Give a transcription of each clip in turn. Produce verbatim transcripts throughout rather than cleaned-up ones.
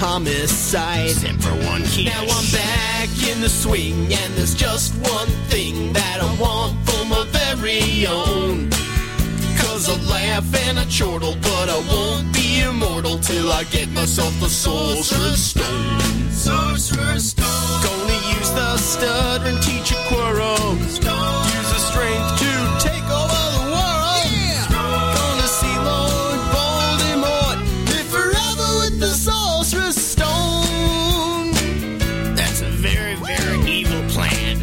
homicide. Except for one kid. Now I'm back in the swing, and there's just one thing that I want for my very own. Cause I laugh and I chortle, but I won't be immortal till I get myself the Sorcerer's Stone. Sorcerer's Stone. Gonna use the stutter and teach a quarrel. Stone. Use the strength to take over the world. Yeah. Gonna see Lord Voldemort live forever with the Sorcerer's Stone. That's a very, very evil plan.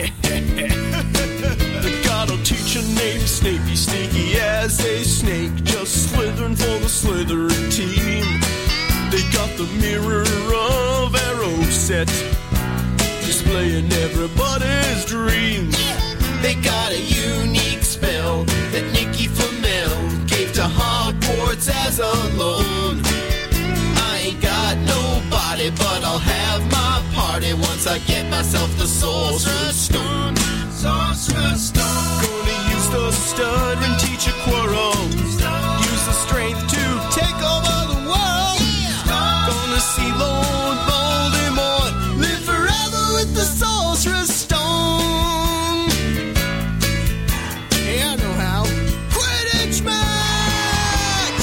The god'll teach a named Snapey, sneaky as a snake, just slithering for the Slytherin team. They got the mirror of arrow set, displaying everybody's dreams. They got a unique spell that Nicky Flamel gave to Hogwarts as a loan. I ain't got nobody, but I'll have my party once I get myself the Sorcerer's Stone. Sorcerer's Stone. Gonna use the stutter and teach a quarrel. Use the strength to take over the world. Gonna see Lord Voldemort live forever with the Sorcerer's Stone. Hey, I know how. Quidditch match!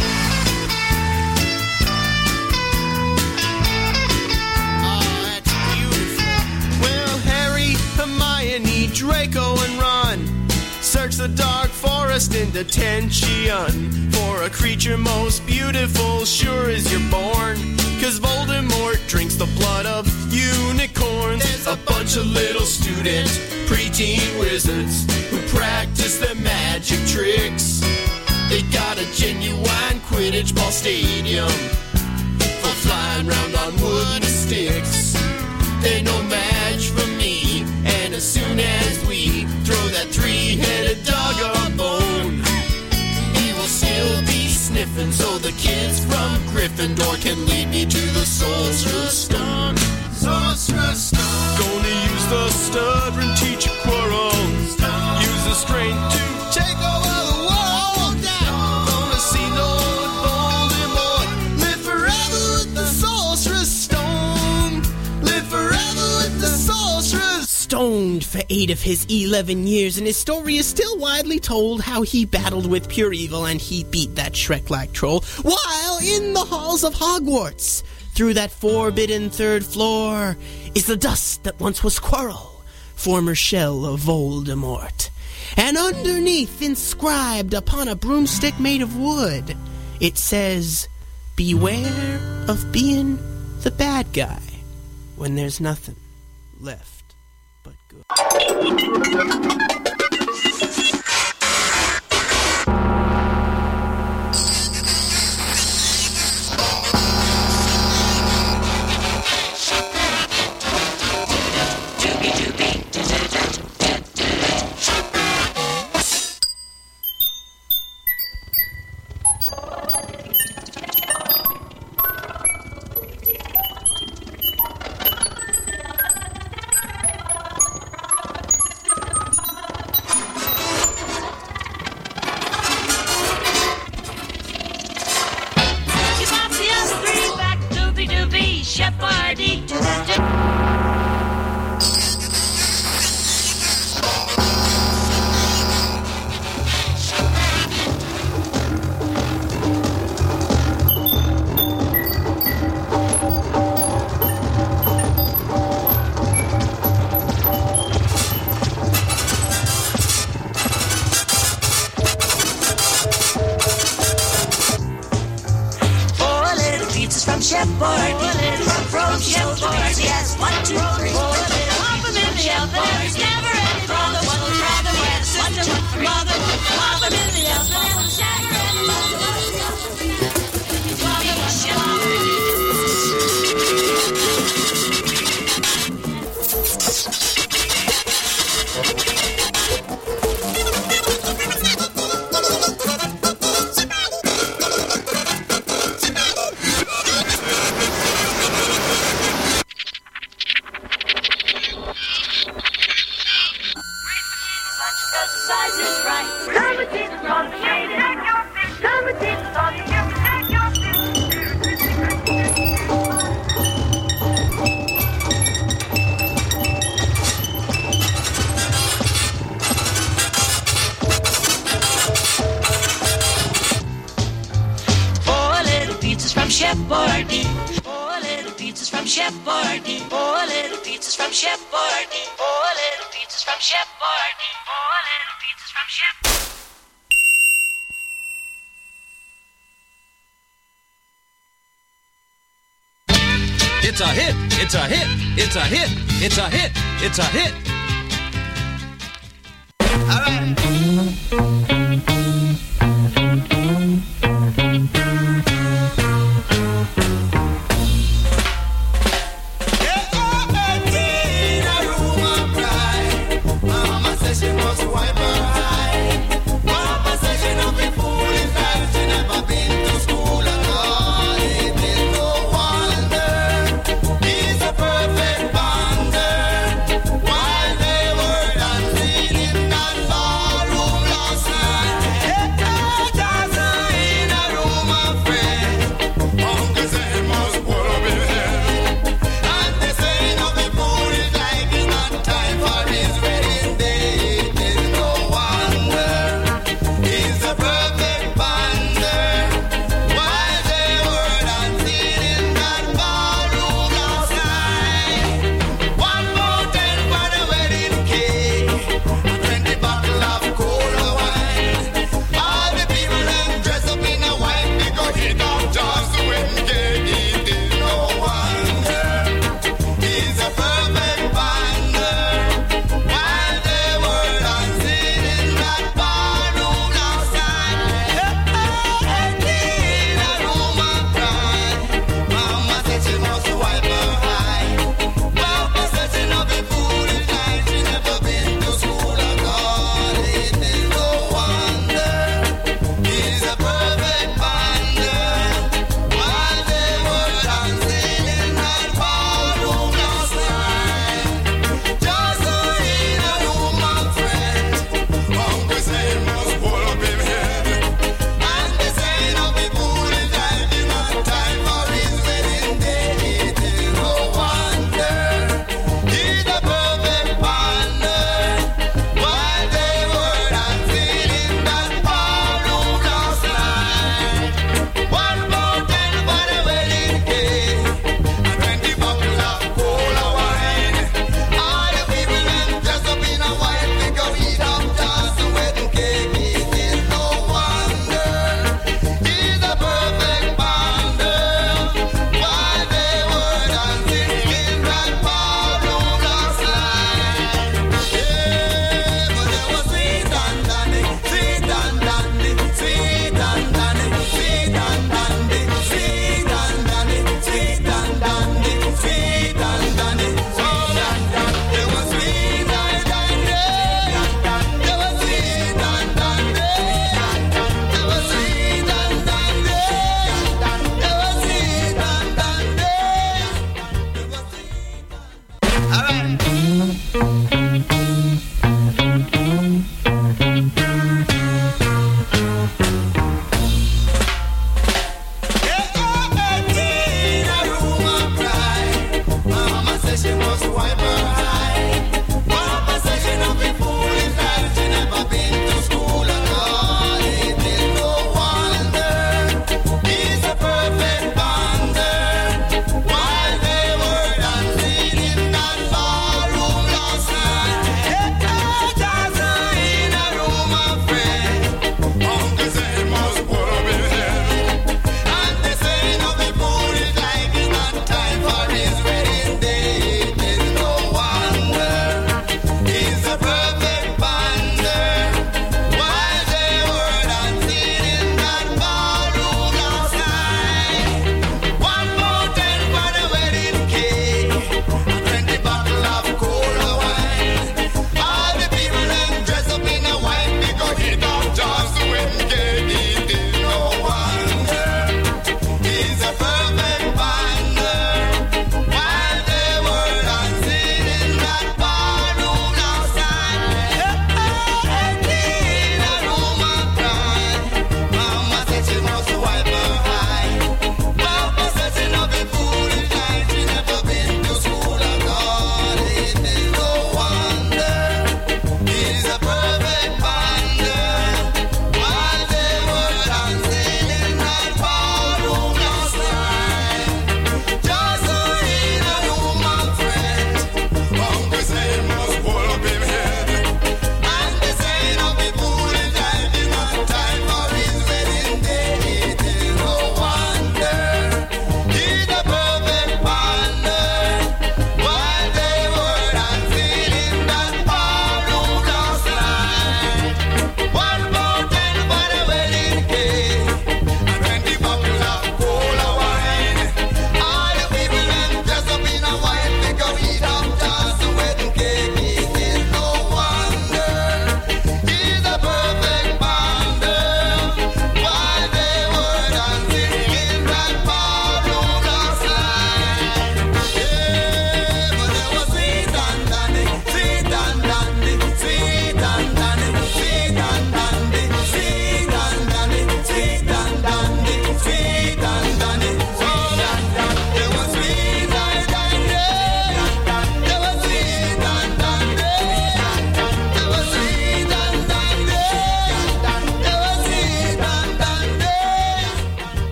Oh, that's beautiful. Well, Harry, Hermione, Draco, and Ron search the dark forest in detention for a creature most beautiful, sure as you're born. Cause Voldemort drinks the blood of unicorns. There's a bunch of little student preteen wizards who practice their magic tricks. They got a genuine Quidditch ball stadium for flying round on wooden sticks. They're no match for me, and as soon as we throw that three-headed dog a bone, he will still be sniffing, so the kids from Gryffindor can lead me to the Sorcerer's Stone. Sorcerer's Stone. Gonna use the stutter and teach a quarrel. Use the strength to take over the world. Gonna see Lord Voldemort live forever with the Sorcerer's Stone. Live forever with the Sorcerer's Stoned for eight of his eleven years, and his story is still widely told how he battled with pure evil and he beat that Shrek-like troll while in the halls of Hogwarts. Through that forbidden third floor is the dust that once was Quirrell, former shell of Voldemort. And underneath, inscribed upon a broomstick made of wood, it says, "Beware of being the bad guy when there's nothing left but good." Shepherdie. Four little pizzas from Shepherdie. Four little pizzas from Shepherdie. Four little pizzas from Shepherdie. Four little pizzas from Shepherdie. It's a hit, it's a hit, it's a hit, it's a hit, it's a hit. All right. While they were dancing in that ballroom last night.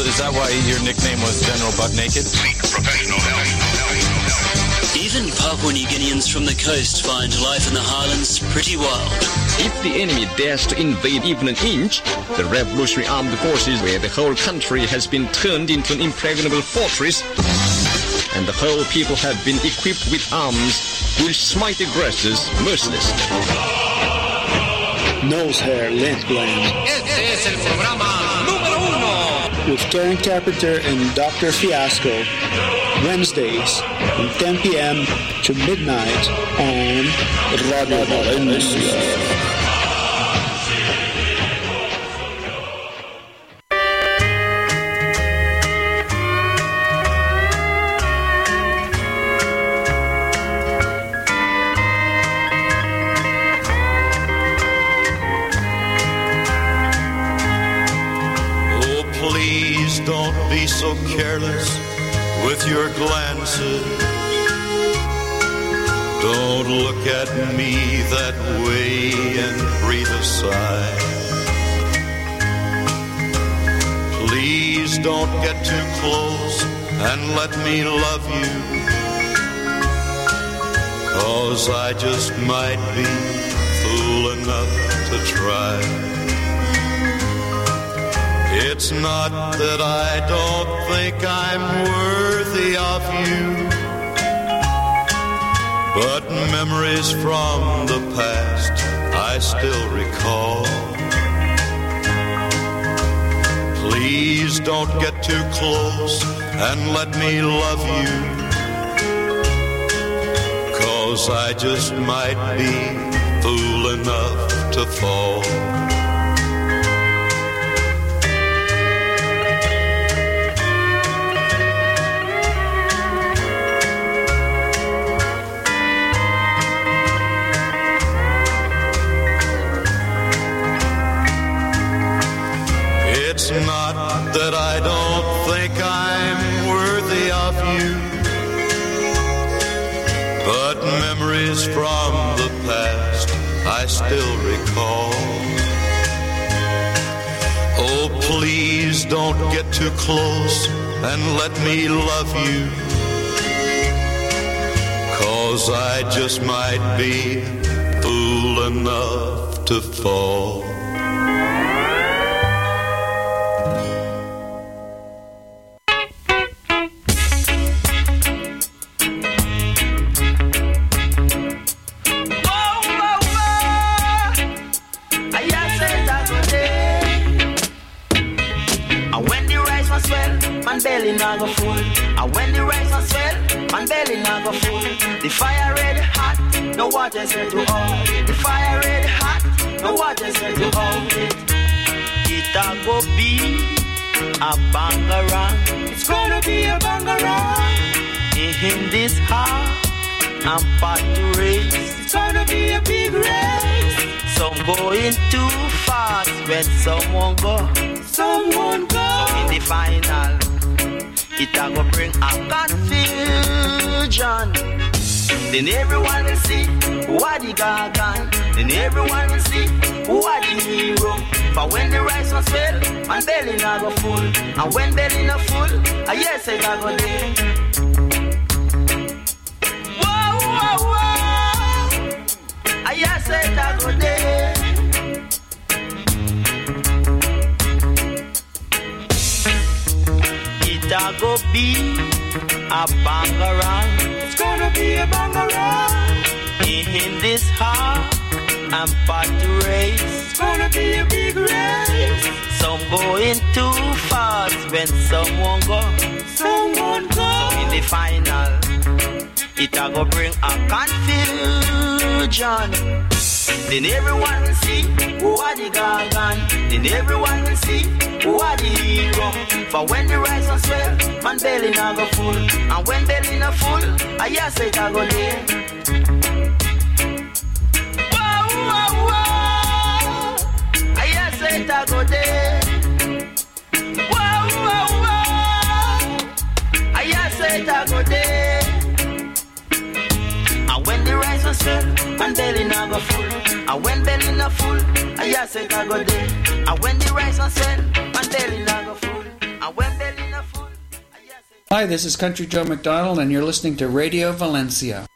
is that why your nickname was General Butt Naked? Professional help. Even Papua New Guineans from the coast find life in the highlands pretty wild. If the enemy dares to invade even an inch, the Revolutionary Armed Forces, where the whole country has been turned into an impregnable fortress, and the whole people have been equipped with arms, will smite aggressors mercilessly. Nose hair, lint gland. Este es el programa número uno. With Karen Carpenter and Doctor Fiasco. Wednesdays from ten p.m. to midnight on Radio Valencia. Don't be so careless with your glances. Don't look at me that way and breathe a sigh. Please don't get too close and let me love you, 'cause I just might be fool enough to try. It's not that I don't think I'm worthy of you, but memories from the past I still recall. Please don't get too close and let me love you, 'cause I just might be fool enough to fall. It's not that I don't think I'm worthy of you, but memories from the past I still recall. Oh, please don't get too close and let me love you, 'cause I just might be fool enough to fall. Go full. And when the rice was swell, man belly not go full. The fire red hot, no water said to hold it. The fire red hot, no water said to hold it. It a go be a bangarang. It's gonna be a bangarang. In this heart, I'm part to race. It's gonna be a big race. Some going too fast when someone go. Someone go. So in the final, it a go bring a confusion. Then everyone will see who are the gargan. Then everyone will see who are the hero. For when the rice was fed, man belly not go full. And when belly not full, I yes it a go there. Whoa, whoa, whoa, I yes it a go there. It a go be a bangarang. It's gonna be a bangarang. In this heart, I'm part to race. It's gonna be a big race. Some going too fast when someone go. Someone go. So in the final, it a go bring a confusion. Then everyone will see who are the gargan. Then everyone will see who are the hero. For when the rice was swell, man belly not go full. And when belly not full, I yes it a go there. Whoa, whoa, whoa, I yes it a go there. Whoa, whoa, whoa, I yes it a go there. And when the rice was swell, man belly not go full. And when belly not full, I yes it a go there. And when the rice was swell, man belly not go full. And when Hi, this is Country Joe McDonald, and you're listening to Radio Valencia.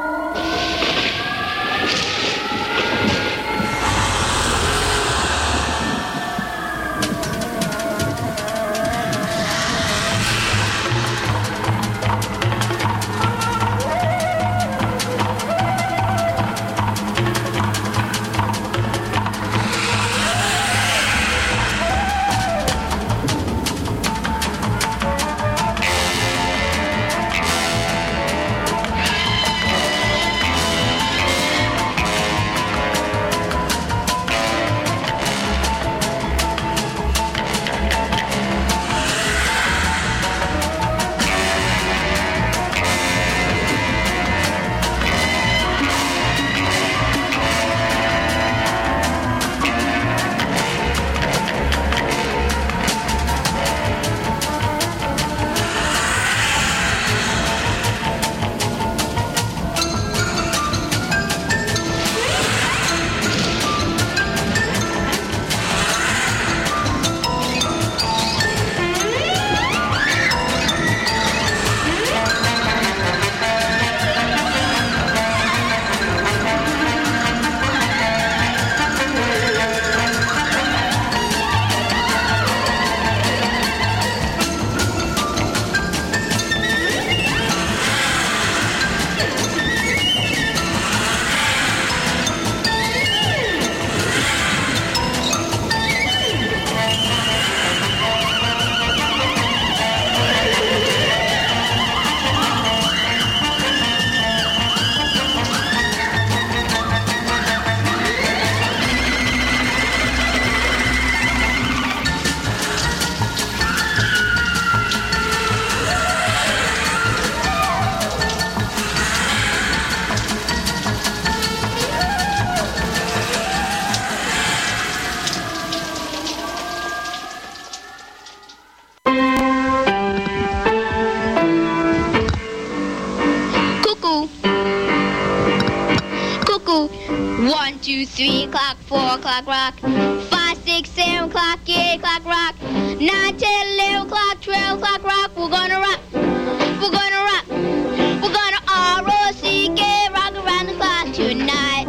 Three o'clock, four o'clock, rock. Five, six, seven o'clock, eight o'clock, rock. Nine, ten, eleven o'clock, twelve o'clock, rock. We're gonna rock. We're gonna rock. We're gonna R O C K, rock around the clock tonight.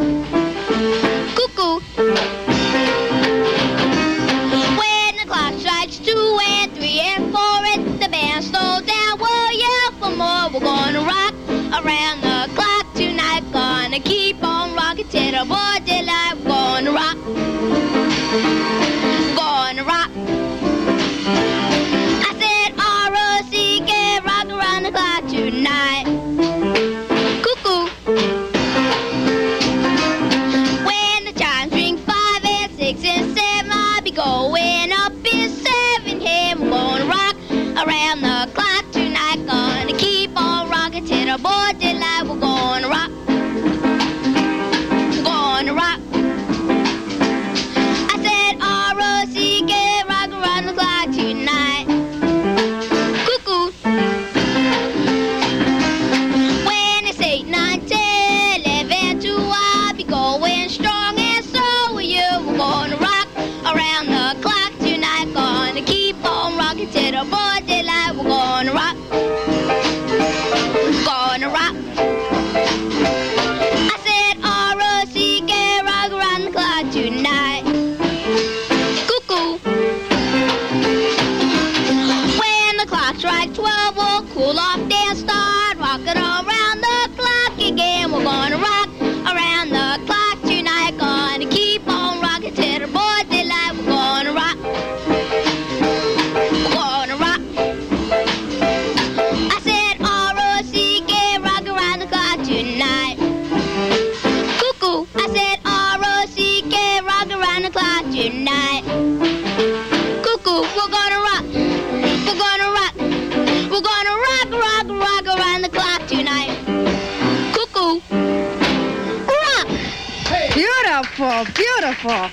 Cuckoo. When the clock strikes two and three and four, and the band slows down, we'll yell for more. We're gonna rock around the clock tonight. Gonna keep on rocking till the boy daylight. Gonna rock, gonna rock. I said R O C K, rock around the clock tonight. Cuckoo. When the chimes ring five and six and seven, I'll be going up in seven. Hey, we're gonna rock around the clock tonight. Gonna keep on rocking till the boy daylight. We're gonna rock, gonna rock. Till the boy daylight, we're gonna rock, gonna rock. I said R O C K, rock around the clock tonight. Cuckoo. When the clock strikes twelve, we'll cool off then start rocking around the clock again. We're gonna rock around the clock tonight. Gonna keep on rocking till the boy daylight. We're gonna rock. Tonight. Cuckoo, we're gonna rock, we're gonna rock, we're gonna rock, rock, rock around the clock tonight. Cuckoo, rock. Hey. Beautiful, beautiful.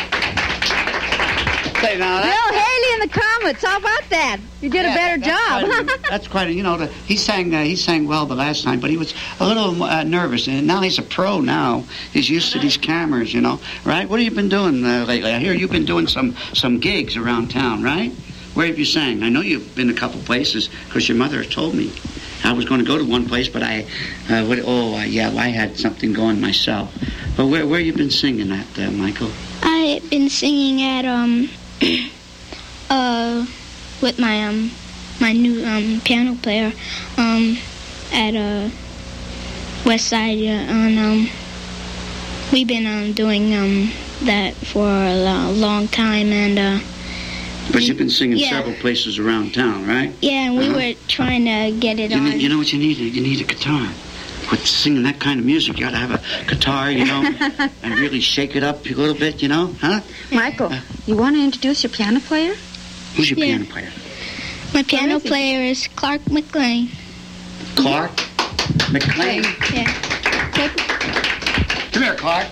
Say now, that, Bill Haley in the comments. How about that? You did yeah, a better that's job. Quite a, that's quite a, you know, the, he sang uh, he sang well the last time, but he was a little uh, nervous. And now he's a pro now. He's used to these cameras, you know, right? What have you been doing uh, lately? I hear you've been doing some, some gigs around town, right? where have you sang? I know you've been a couple places because your mother told me. I was going to go to one place, but I, uh, what, oh, uh, yeah, I had something going myself. But where where you been singing at, uh, Michael? I've been singing at, um, uh, with my, um, my new, um, piano player, um, at, uh, West Side, uh, on, um, we've been, um, doing, um, that for a lo- long time, and, uh, But you've been singing yeah. several places around town, right? Yeah, and we Uh-huh. were trying to get it You, on. need, you know what you need? You need a guitar. With singing that kind of music, you got to have a guitar, you know, and really shake it up a little bit, you know, huh? Michael, you want to introduce your piano player? Who's your Yeah. piano player? My piano player is Clark McLean. Clark McLean? Yeah. Come here, Clark.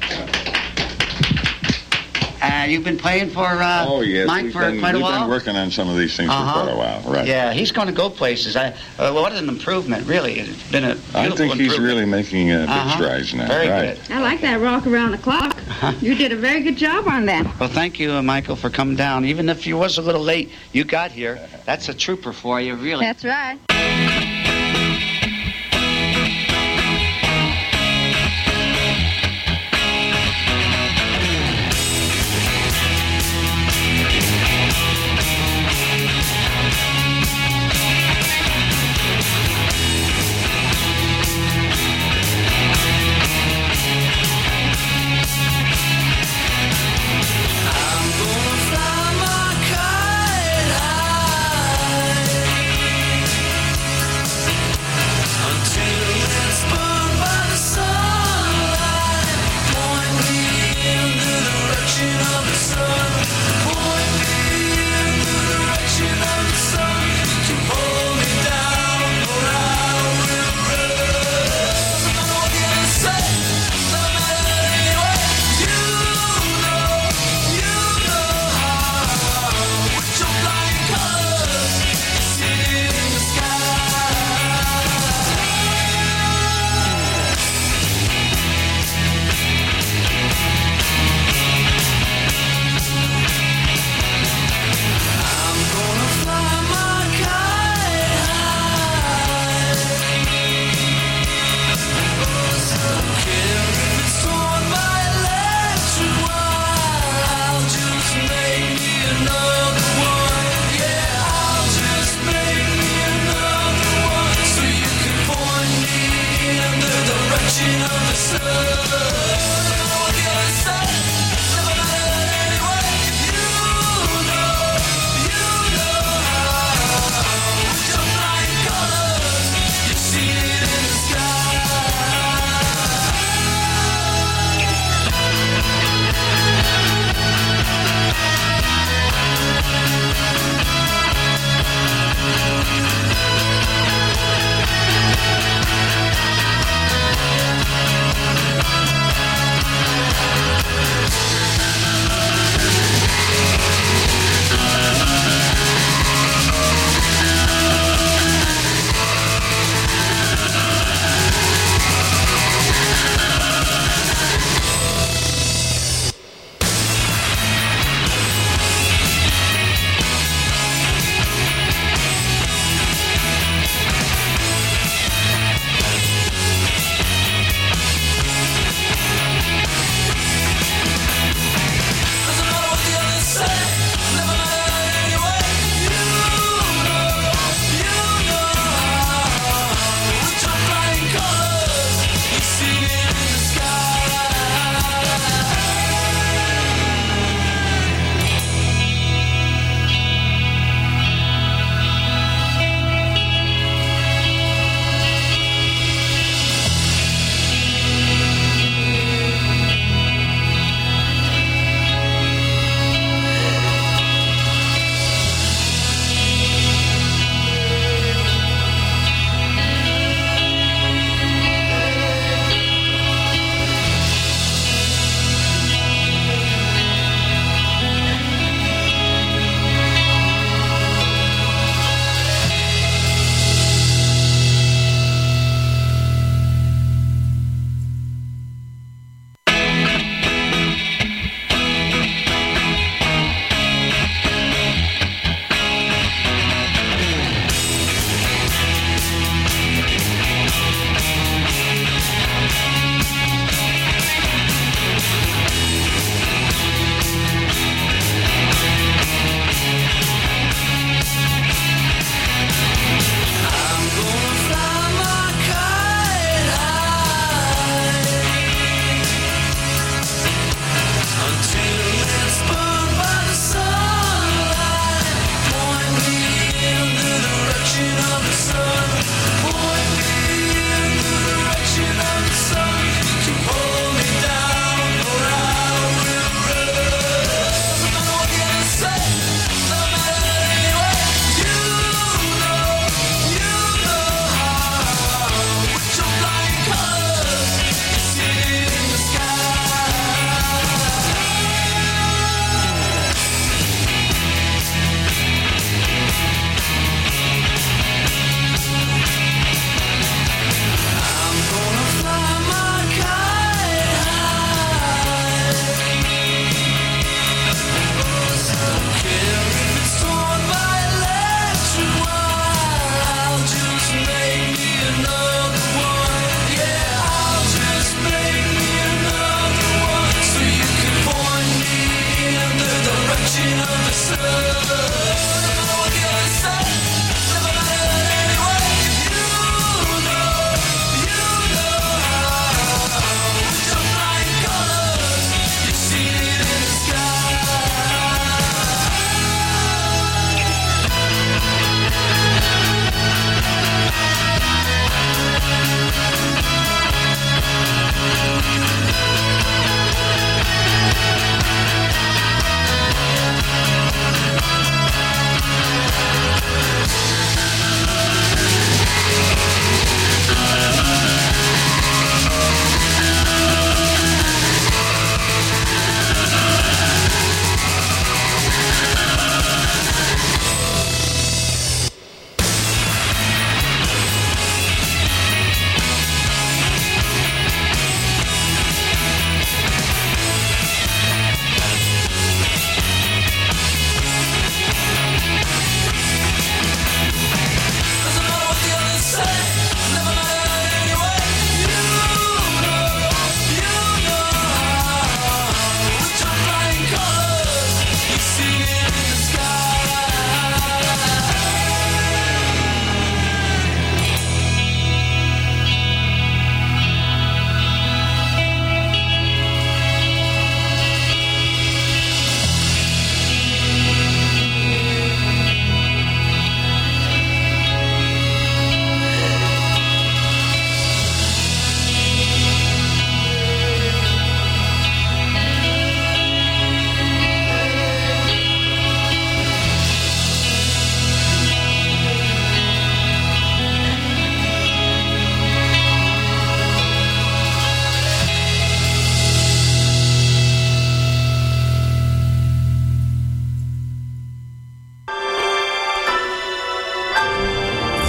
Uh, you've been playing for uh, oh, yes. Mike we've for been, quite a we've while? been working on some of these things Uh-huh. for quite a while, right? Yeah, he's going to go places. I, uh, what an improvement, really. It's been a beautiful I think he's improvement. really making uh, big Uh-huh. strides now, Very right? good. I like that rock around the clock. You did a very good job on that. Well, thank you, uh, Michael, for coming down. Even if you was a little late, you got here. That's a trooper for you, really. That's right. I'm gonna fly my kite high.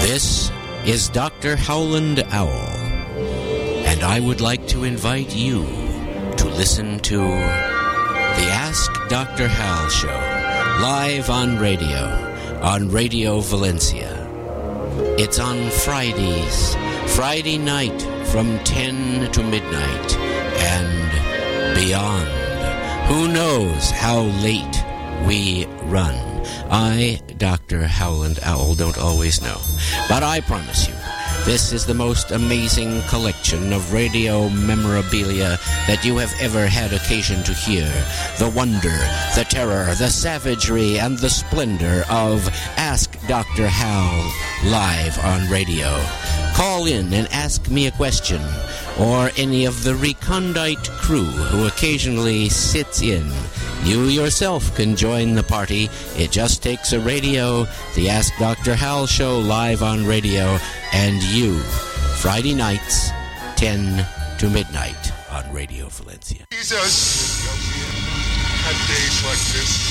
This is Doctor Howland Owl, and I would like to invite you to listen to the Ask Doctor Hal show, live on radio, on Radio Valencia. It's on Fridays, Friday night from ten to midnight and beyond. Who knows how late we run? I, Doctor Howland Owl, don't always know. But I promise you, this is the most amazing collection of radio memorabilia that you have ever had occasion to hear. The wonder, the terror, the savagery, and the splendor of Ask Doctor Hal live on radio. Call in and ask me a question, or any of the recondite crew who occasionally sits in. You yourself can join the party. It just takes a radio, the Ask Doctor Hal show live on radio, and you. Friday nights, ten to midnight on Radio Valencia. Jesus, had days like this.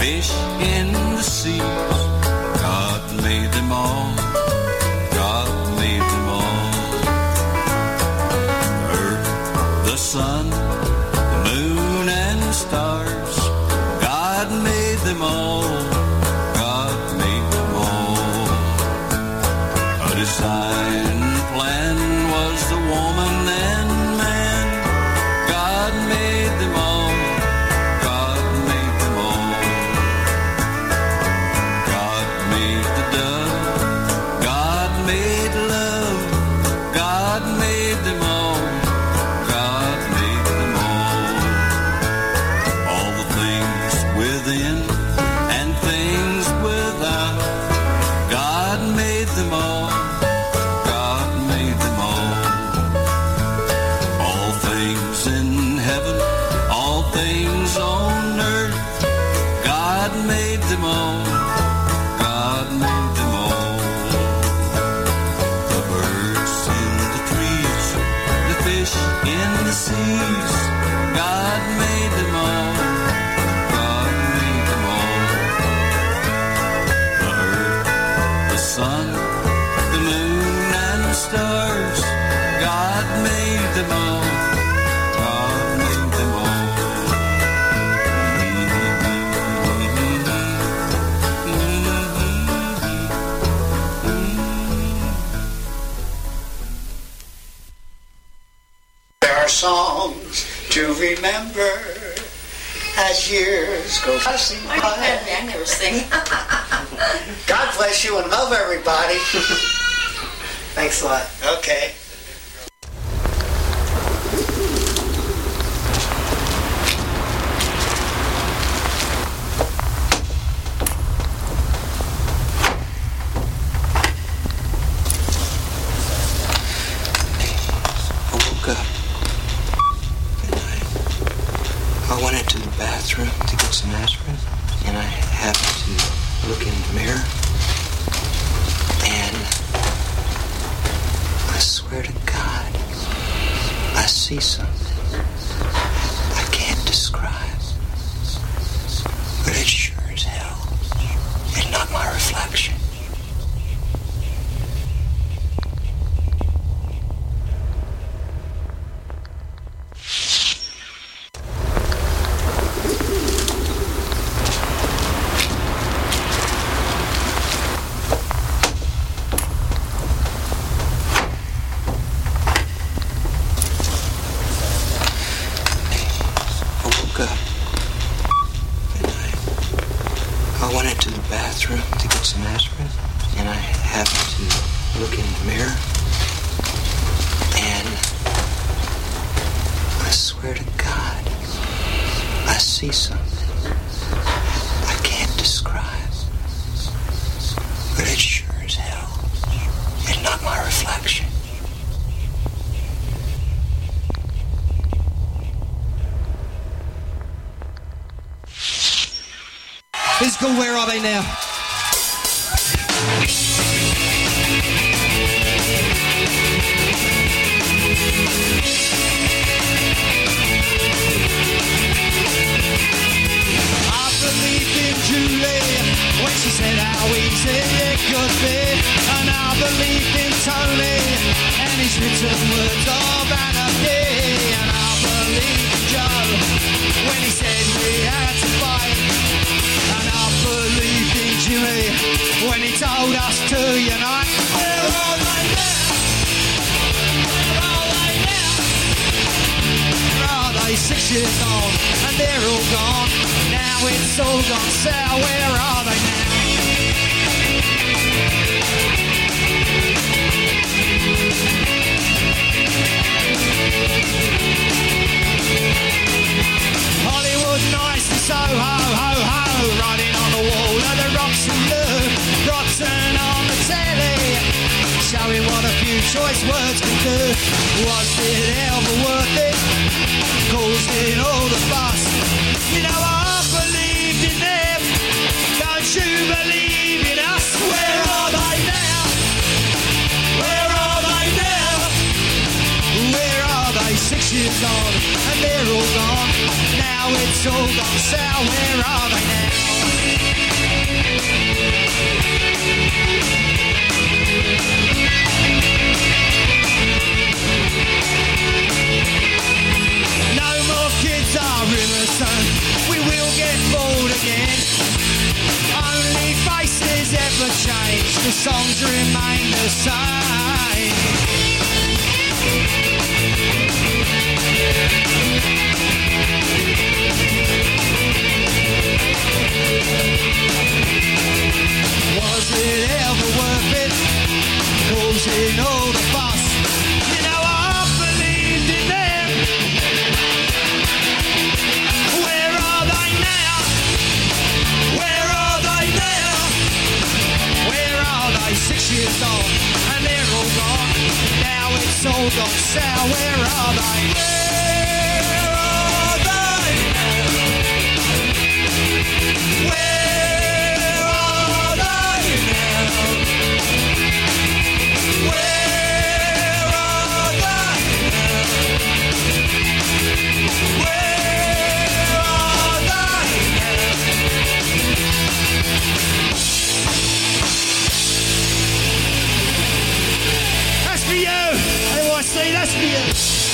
fish in the sea. God made them all. God made them all. The earth, the sun, the moon and the stars. God made them all. God made them all. A design plan was the woman and man. God made them all. God made them all. God made the dove. God made love. God made them all. God made them all. All the things within and things without. God made them all. God made them all. All things in heaven, all things on earth. God made them all. God made them all. The birds in the trees, the fish in the seas. God made them all. God made them all. The earth, the sun, the moon and the stars. God made them all. God made them all. There are songs to remember as years go passing by. I never sing. God bless you and love everybody. Thanks a lot. Okay. I woke up and I, I went into the bathroom to get some aspirin, and I happened to look in the mirror, and I swear to God, I see something I can't describe, but it sure as hell is not my reflection. I woke up and I, I went into the bathroom to get some aspirin, and I happened to look in the mirror, and I swear to God, I see something I can't describe, but it sure as hell is not my reflection. Physical, where are they now? I believed in Julie when she said how easy it could be, and I believed in Tony and his written words of anarchy, and I believed in Joe when he said we had to fight, and I believed in Jimmy when he told us to unite. Where are they now? Where are they now? Where are they? Six years on and they're all gone. Now it's all gone sour. Where are they now? Hollywood nice and so ho ho ho, riding on the wall of the Roxy Blue, rotten on the telly, showing what a few choice words can do. Was it ever worth it? Causing all the fuss. You know I believed in them. Don't you believe in us? Where are they now? Where are they now? Where are they? Six years on and they're all gone. Now it's all gone sour. Where are they now? the songs remain the same. Was it ever worth it? Causing all the fuss. You know I believed in them. Where are they now? Where are they now? Where are they? Six years old and they're all gone. Now it's all gone sour. Where are they? Where are they now? Where are they now? Where are they now? Where are they now? That's for you. Hey, I see, that's for you.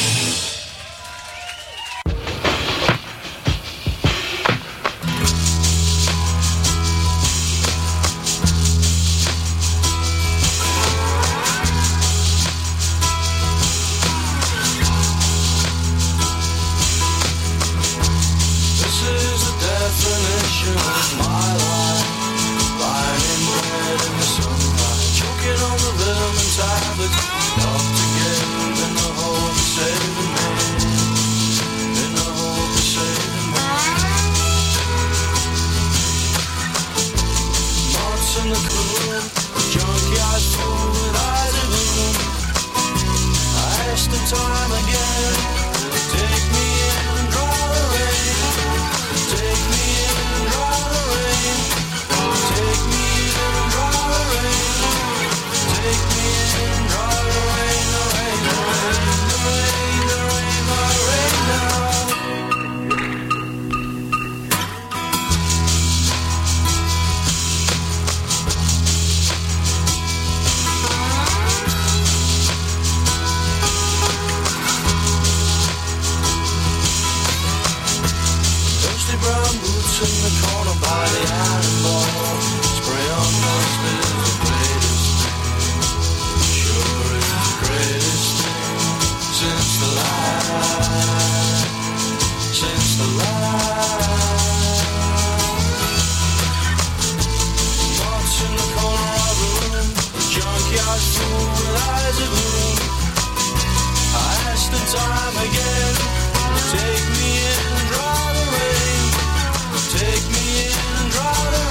This is the definition of my life. Lying in bed in the sunlight, choking on the rhythm and tablets. Up together in the hope of saving me. In the hope of saving me. Months in the cool, junkyard full with eyes of gloom. I asked him time again to take me in and draw the rain. Take me in and draw the rain. Take me in and draw the rain. Take me in and draw the rain. The rain, the rain, the rain, the rain, the rain now. Dusty brown boots in the corner by the iron ball. Spray on dust is the greatest thing. Sure is the greatest thing since the light. Since the light. Months in the corner of the room. The junkyard full with eyes of gloom. I asked the time again. Take me in and draw the rain. Take me in and draw the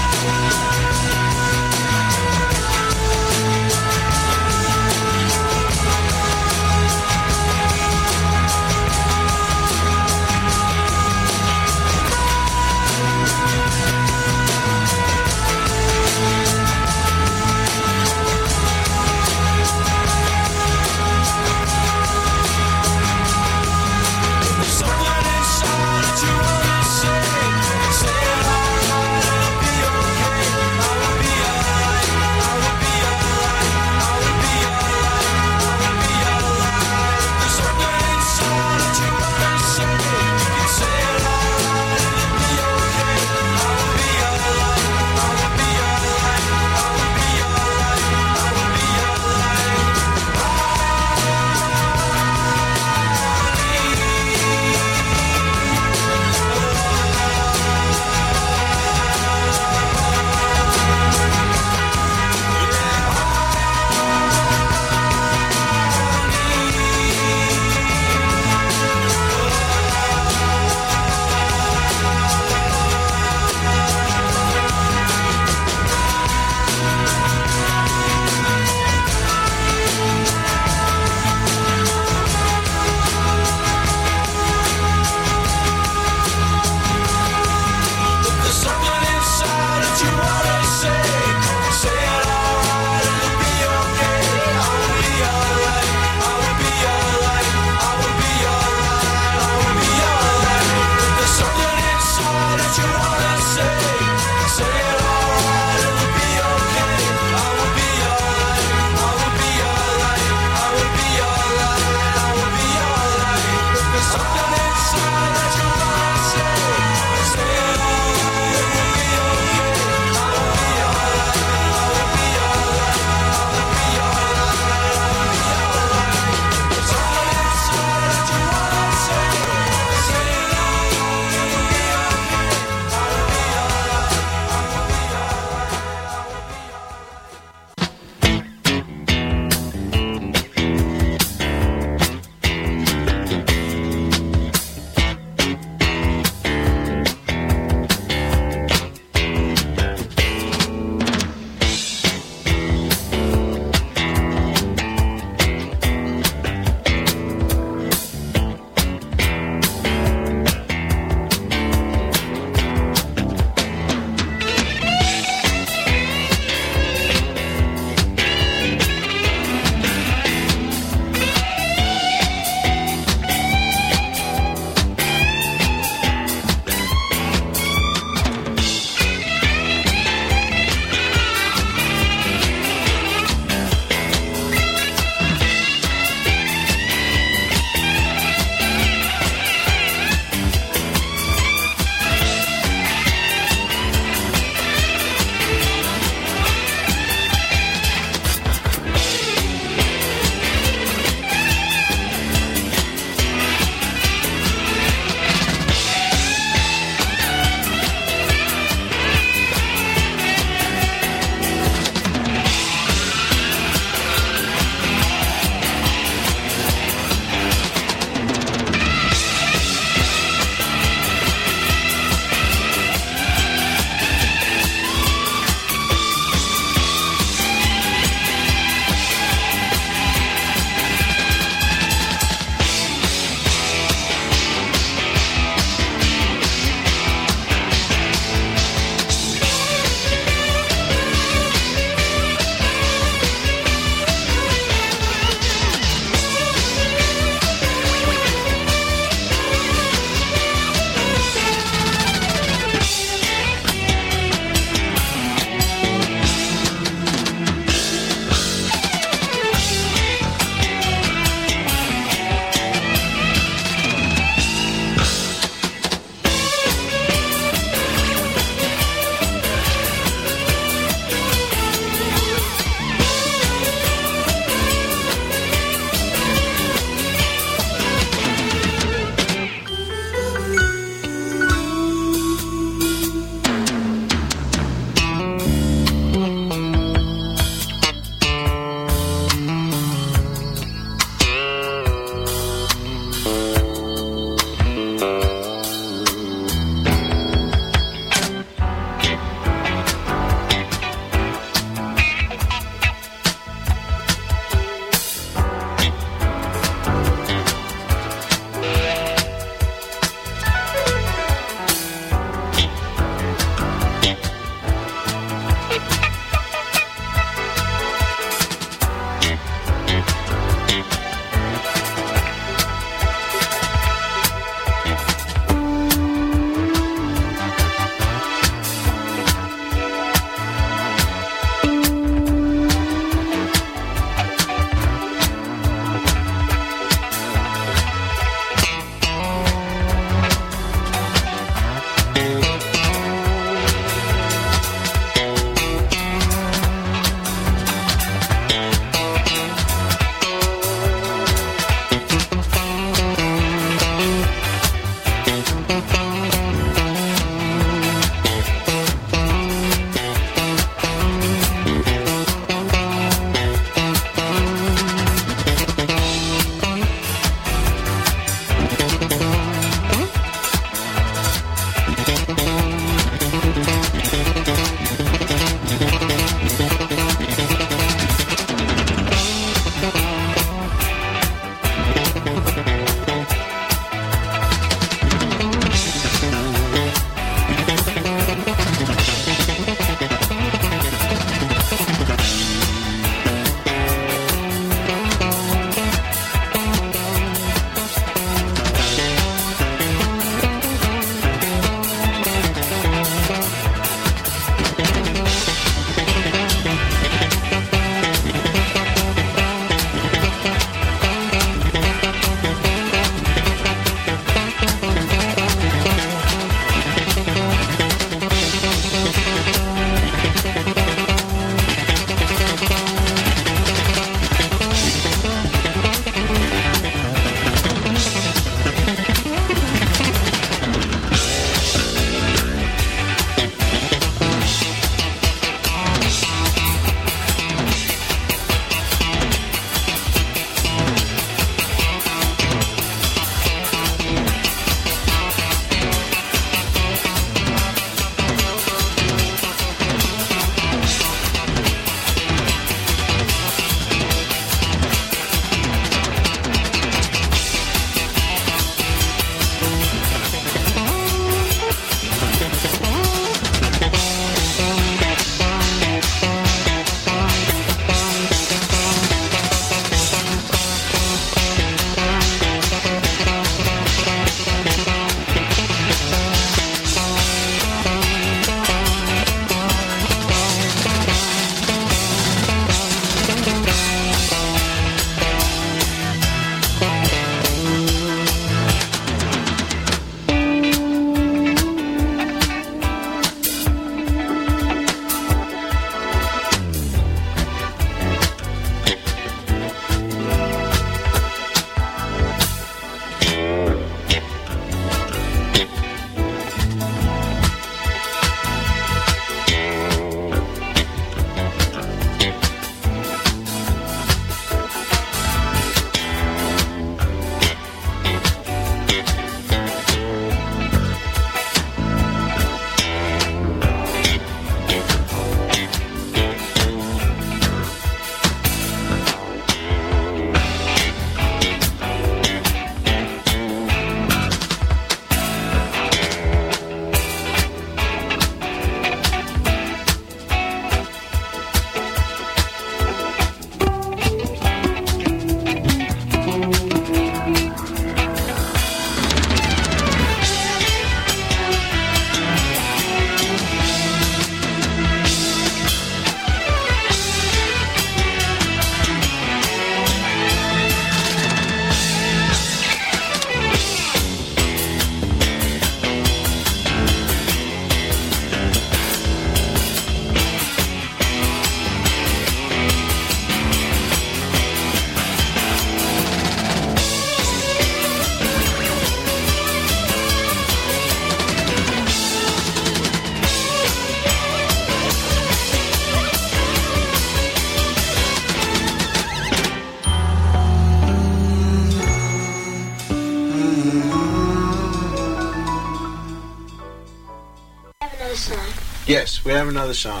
Yes, we have another song.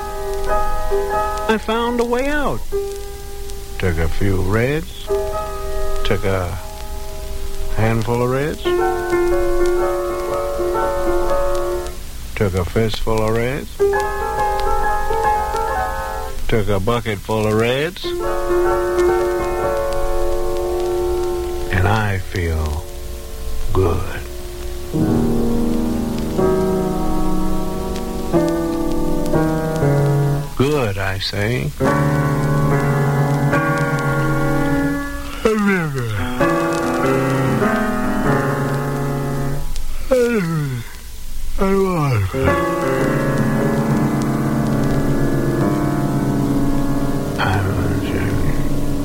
I found a way out. Took a few reds. Took a handful of reds. Took a fistful of reds. Took a bucket full of reds. And I feel good. Good, I say.